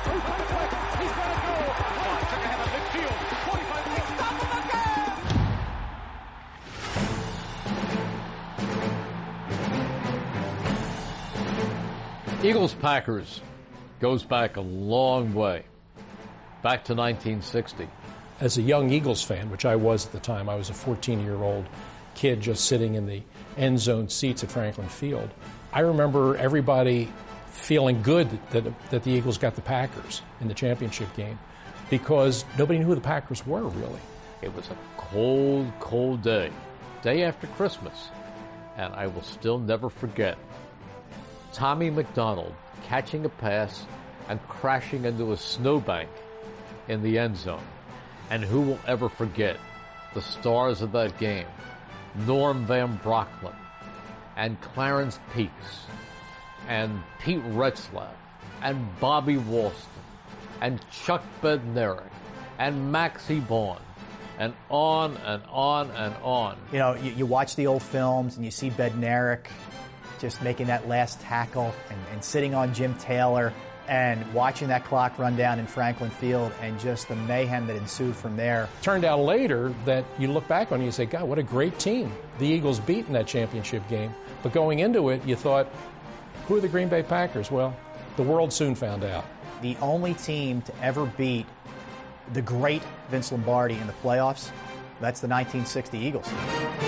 Eagles-Packers goes back a long way, back to 1960. As a young Eagles fan, which I was at the time, I was a 14-year-old kid just sitting in the end zone seats at Franklin Field. I remember everybody feeling good that the Eagles got the Packers in the championship game because nobody knew who the Packers were, really. It was a cold, cold day after Christmas, and I will still never forget Tommy McDonald catching a pass and crashing into a snowbank in the end zone. And who will ever forget the stars of that game? Norm Van Brocklin and Clarence Peaks and Pete Retzlaff and Bobby Walston and Chuck Bednarik and Maxie Vaughn and on and on and on. You know, you watch the old films and you see Bednarik just making that last tackle and sitting on Jim Taylor and watching that clock run down in Franklin Field and just the mayhem that ensued from there. Turned out later that you look back on it and you say, God, what a great team the Eagles beat in that championship game. But going into it, you thought, who are the Green Bay Packers? Well, the world soon found out. The only team to ever beat the great Vince Lombardi in the playoffs, that's the 1960 Eagles.